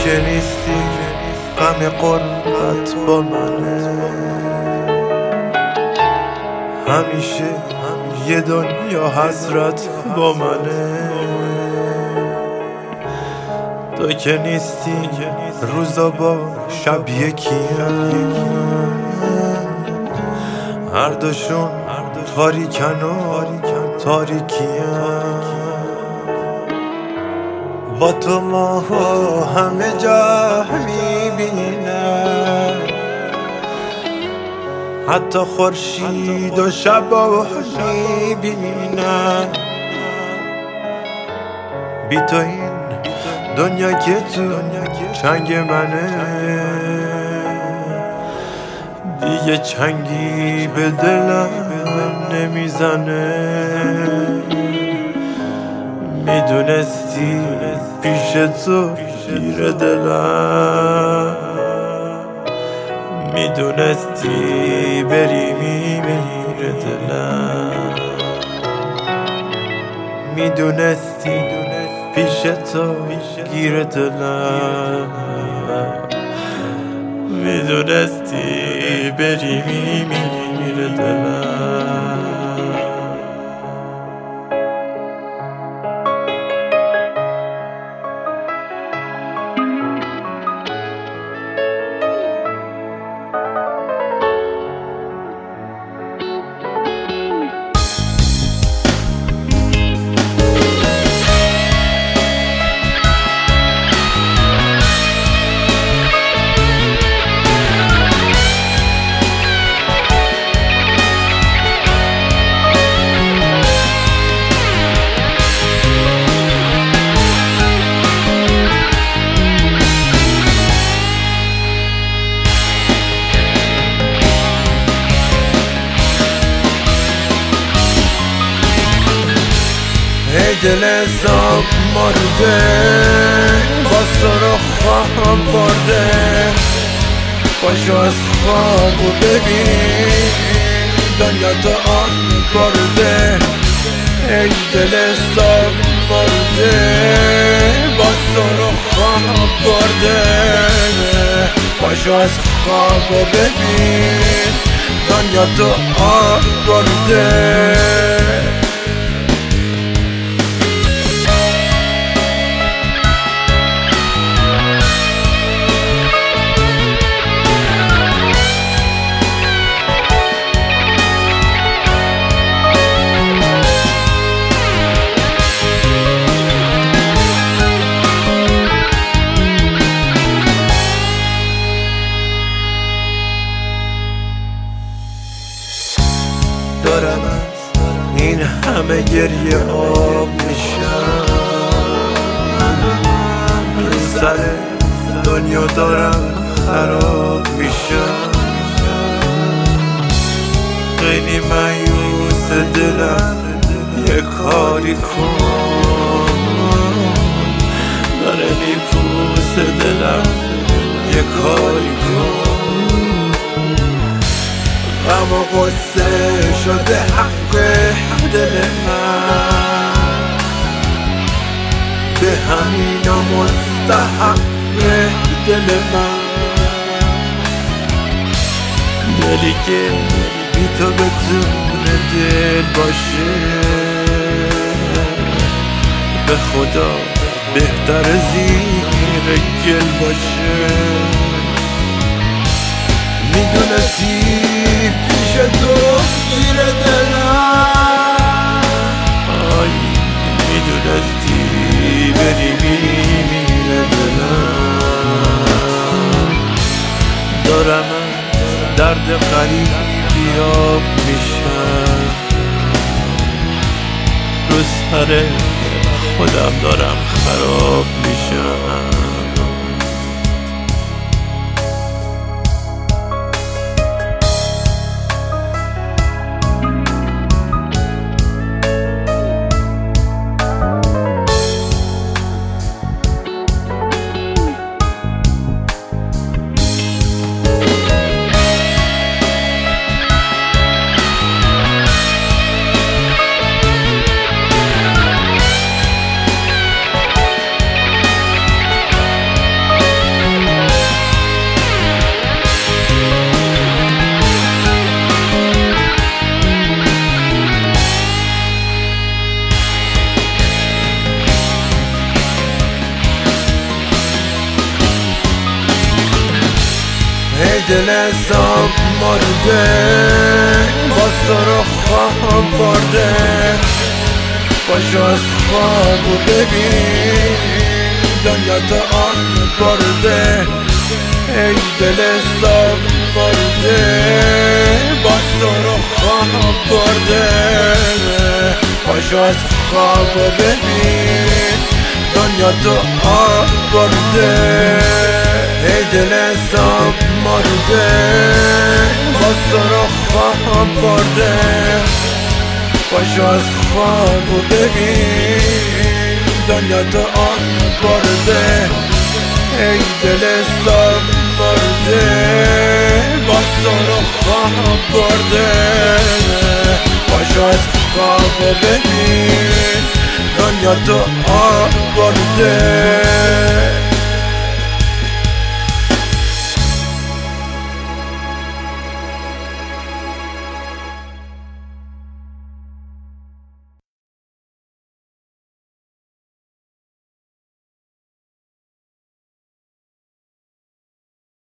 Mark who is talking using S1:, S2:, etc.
S1: که نیستی غم غربت با منه، همیشه یه دنیا حسرت با منه. تو که نیستی روزا با شب یکیم، هر دوشون تاریکن و تاریکیم. با تو ماها همه جا میبینم، حتی خورشید و شبا میبینم. بی تو این دنیا که تو چنگ منه، دیگه چنگی به دلم نمیزنه. میدونستی پیش تو گیر دلم، میدونستی بری میمیره دلم، میدونستی پیش تو گیر دلم، میدونستی بری میمیره دلم. ای دل زاب مرده، با سرخم برده، پاشو از خوابو ببین دنیا تو آن برده. ای دل زاب مرده، با سرخم برده، پاشو از خوابو ببین دنیا تو آن برده. دارم از این همه گریه آب میشم، رو سر دنیا دارم خراب میشم. خیلی مایوس دلم، یه کاری کن، داره میپوس دلم، یه کاری کن. غم و غصه شده حق دل من، به همینا مستحق دل من. دلی که بی تو بتونه دل باشه، به خدا بهتر زیر گل باشه. میدونستی پیش تو گیر دلم، آی میدونستی بری میمیره دلم. دارم درد غریب بیاب میشم، رو سر خودم دارم خراب میشم. دل حساب مرده با سر خواب برده پاشو از خوابو ببین دنیا تو آن برده ای دل حساب مرده با سر خواب برده پاشو از خوابو ببین دنیا تو آن برده ای دل حساب مرده با سر خواب برده پاشو از خوابو ببین دنیا تو آن برده ای دل حساب مرده با سر خواب برده پاشو از خوابو ببین دنیا تو آن برده